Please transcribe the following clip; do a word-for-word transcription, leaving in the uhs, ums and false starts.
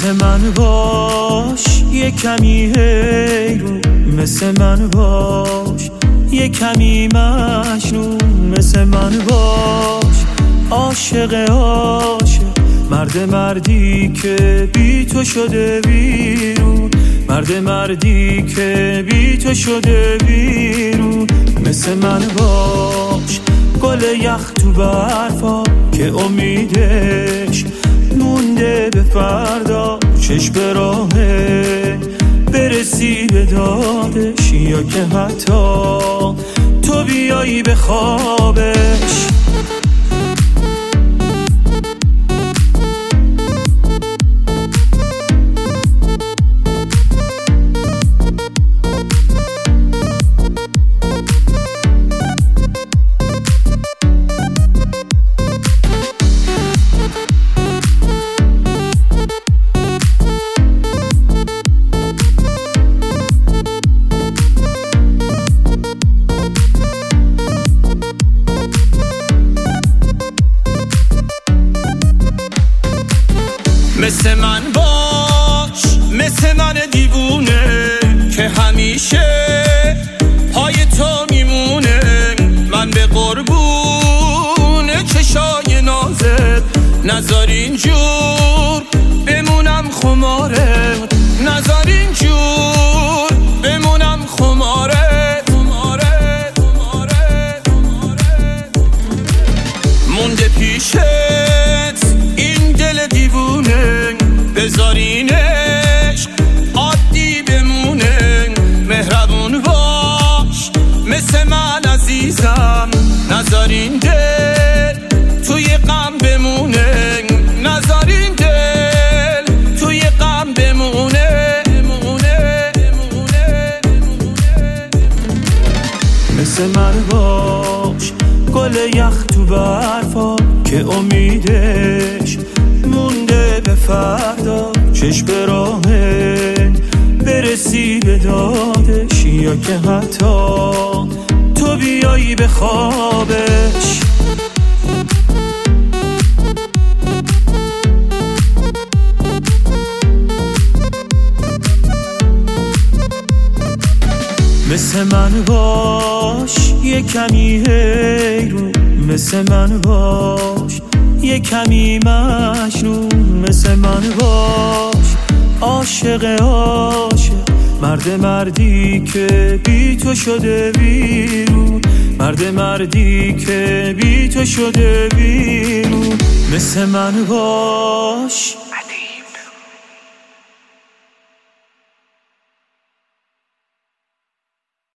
مثل من باش یه کمی حیرون، مثل من باش یه کمی مجنون، مثل من باش عاشق عاشق، مرد مردی که بی تو شده بیرون، مرد مردی که بی تو شده بیرون. مثل من باش گل یخ تو برفا که امیدش مونده به فردا، چشم به راهه برسی به دادش، یا که حتی تو بیایی به خوابش. مثل من باش، مثل من دیوونه که همیشه پای تو میمونه، من به قربون چشای نازت نذار اینجور بمونم خمارت، نذار اینجور بمونم خمارت، خمارت، خمارت، خمارت. مونده پیشت این دل دیوونه، بذارینش عادی بمونه، مهربون باش مثل من عزیزم، نذارین دل توی غم بمونه، نذارین دل توی غم بمونه، بمونه، بمونه، بمونه. مثل من باش گل یخ تو برفا که امیدش مونده به فردا، چشم به راهه برسی به دادش، یا که حتی تو بیایی به خوابش. مثل من باش یه کمی حیرون، مثل من باش یه کمی مجنون، مثل من باش عاشق عاشق، مرد مردی که بی تو شده بیرون، مرد مردی که بی تو شده بیرون. مثل من باش